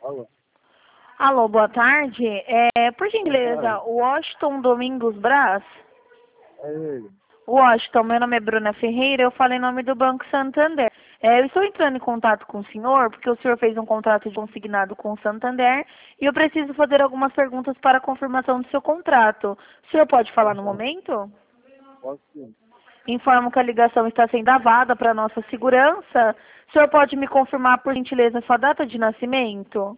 Alô. Alô, boa tarde. Por Boa gentileza, tarde. Washington Domingos Braz? É ele. Washington, meu nome é Bruna Ferreira, eu falo em nome do Banco Santander. Eu estou entrando em contato com o senhor, porque o senhor fez um contrato de consignado com o Santander e eu preciso fazer algumas perguntas para a confirmação do seu contrato. O senhor pode falar no momento? Posso sim. Informo que a ligação está sendo gravada para nossa segurança. O senhor pode me confirmar, por gentileza, sua data de nascimento?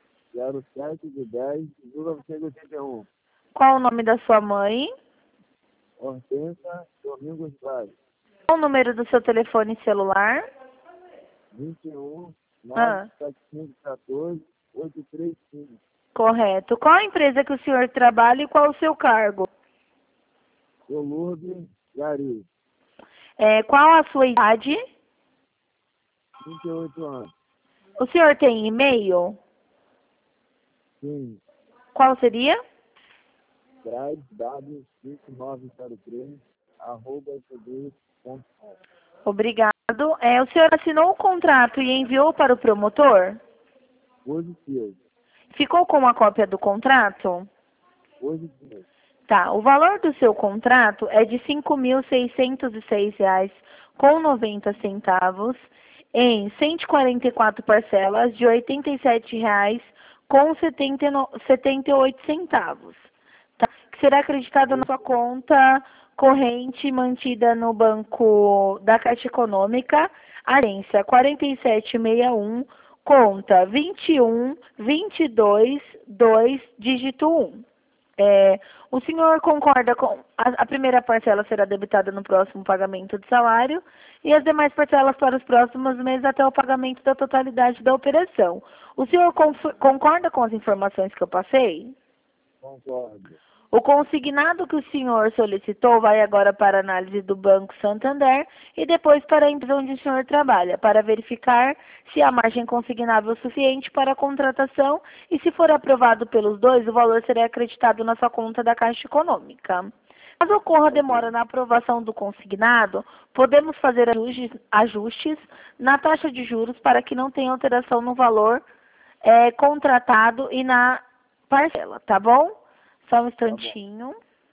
07/10/1981. Qual o nome da sua mãe? Hortência Domingos Braz. Qual o número do seu telefone celular? 21 Ah, 97514 835. correto. Qual a empresa que o senhor trabalha e qual o seu cargo? Lourdes Gari. Qual a sua idade? 38 anos. O senhor tem e-mail? Sim. Qual seria? Braz W5903 @gmail.com. Obrigado. O senhor assinou o contrato e enviou para o promotor? Positivo. Ficou com uma cópia do contrato? Positivo. Tá, o valor do seu contrato é de R$ 5.606,90 em 144 parcelas de R$ 87,78, tá? Que será acreditado na sua conta corrente mantida no Banco da Caixa Econômica, agência 4761, conta 21222, dígito 1. O senhor concorda com a primeira parcela será debitada no próximo pagamento de salário e as demais parcelas para os próximos meses até o pagamento da totalidade da operação. O senhor concorda com as informações que eu passei? Concordo. O consignado que o senhor solicitou vai agora para a análise do Banco Santander e depois para a empresa onde o senhor trabalha, para verificar se há margem consignável suficiente para a contratação e, se for aprovado pelos dois, o valor será acreditado na sua conta da Caixa Econômica. Caso ocorra demora na aprovação do consignado, podemos fazer ajustes na taxa de juros para que não tenha alteração no valor contratado e na parcela, tá bom? Só um Tá bom. instantinho.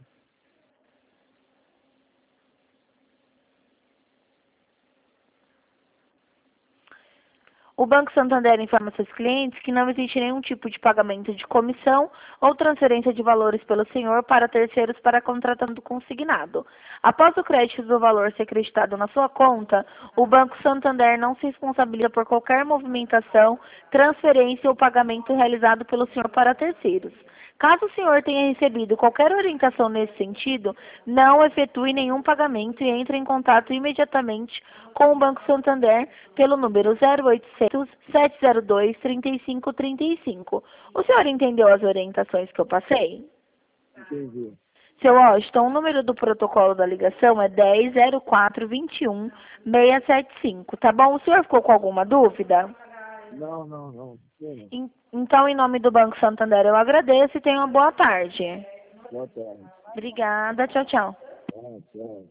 O Banco Santander informa seus clientes que não existe nenhum tipo de pagamento de comissão ou transferência de valores pelo senhor para terceiros para a contratação do consignado. Após o crédito do valor ser acreditado na sua conta, o Banco Santander não se responsabiliza por qualquer movimentação, transferência ou pagamento realizado pelo senhor para terceiros. Caso o senhor tenha recebido qualquer orientação nesse sentido, não efetue nenhum pagamento e entre em contato imediatamente com o Banco Santander pelo número 0800 702 3535. O senhor entendeu as orientações que eu passei? Entendi. Seu Washington, o número do protocolo da ligação é 10 04 21 675, tá bom? O senhor ficou com alguma dúvida? Não. Sim. Então, em nome do Banco Santander, eu agradeço e tenha uma boa tarde. Boa tarde. Obrigada, tchau, tchau. Tchau.